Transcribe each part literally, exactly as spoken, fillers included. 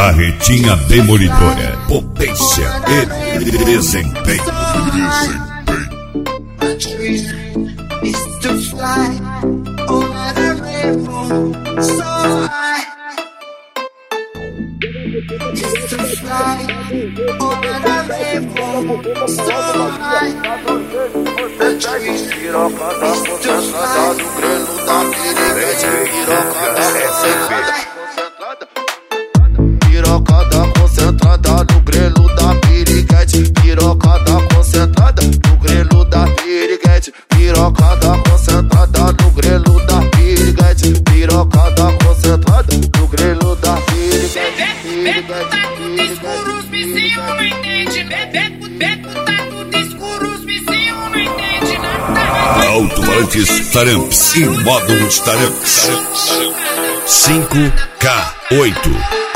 Carretinha demolidora, potência e desempenho. Pirocada concentrada no grelo da piriguete. Pirocada concentrada no grelo da piriguete. Pirocada concentrada no grelo da piriguete. Pirocada concentrada no grelo da piriguete. Beco tá tudo escuro, os vizinhos não entendem. Beco, beco tá tudo escuro, os vizinhos não entendem nada. Alto-falantes Taramps e módulos Taramps. cinco K oito.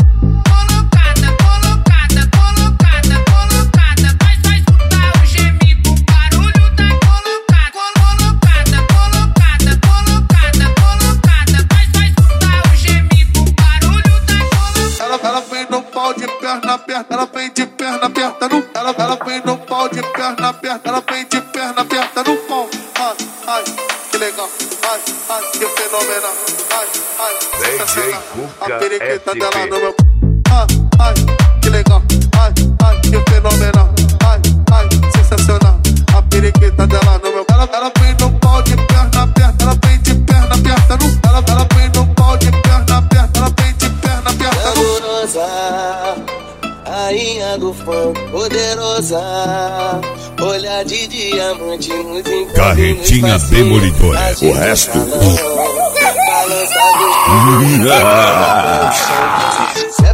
Perna aberta, ela vem de perna aberta no. Ela, ela vem no pau de perna aberta, ela vem de perna aberta no pau. Ai, ai, que legal, ai, ai, que fenomenal, ai, ai, sensacional. A periquita dela no meu. Ai, ai, que legal, ai, ai, que fenomenal, ai, ai, sensacional. A periquita dela no meu. Ela, ela vem no pau de perna aberta, ela vem de perna aberta no. Ela, ela vem no pau de perna aberta, ela vem de perna aberta no. Rainha do funk, poderosa, olhar de diamante nos encantos. Carretinha demolidora, o resto.